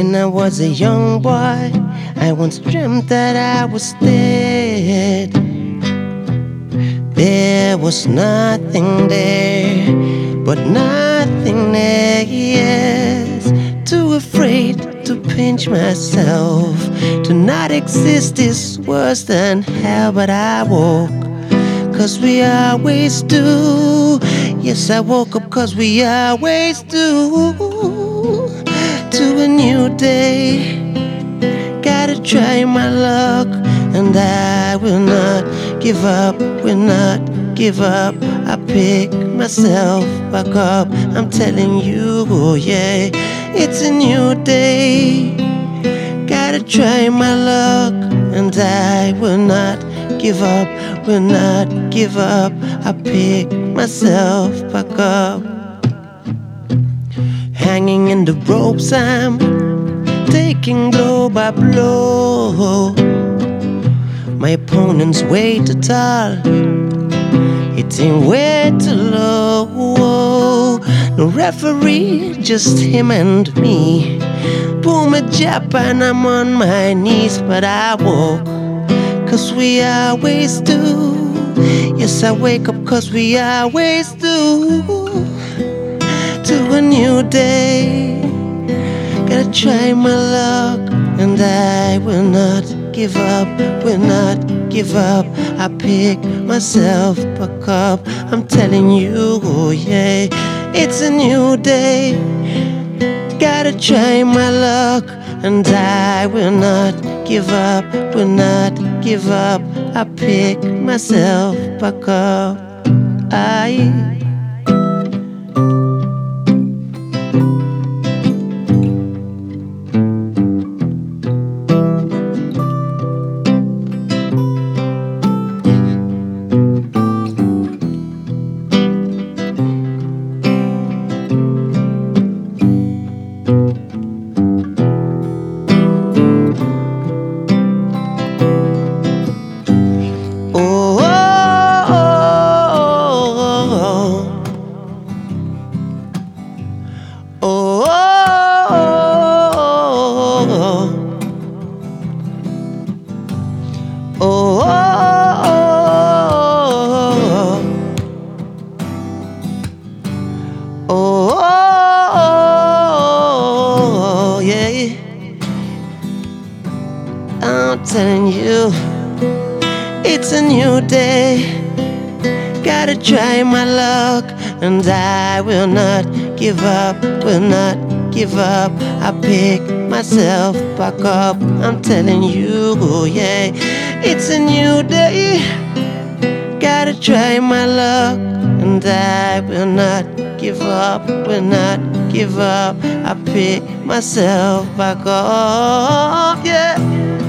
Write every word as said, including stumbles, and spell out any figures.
When I was a young boy, I once dreamt that I was dead. There was nothing there, but nothingness. Too afraid to pinch myself. To not exist is worse than hell, but I woke, cause we always do. Yes, I woke up cause we always do. To a new day, gotta try my luck, and I will not give up, will not give up. I pick myself back up, I'm telling you, oh yeah. It's a new day, gotta try my luck, and I will not give up, will not give up. I pick myself back up. Hanging in the ropes, I'm taking blow by blow. My opponent's way too tall, hitting way too low. No referee, just him and me. Boom a jab and I'm on my knees, but I woke, cause we always do. Yes, I wake up cause we always do. To a new day, gotta try my luck, and I will not give up, will not give up. I pick myself back up, I'm telling you, oh yeah. It's a new day, gotta try my luck, and I will not give up, will not give up. I pick myself back up. I Oh, oh, oh, oh, yeah. I'm telling you, it's a new day. Gotta try my luck, and I will not give up, will not give up. I pick myself back up, I'm telling you, oh yeah. It's a new day, gotta try my luck, and I will not give up, will not give up. I pick myself back up, yeah.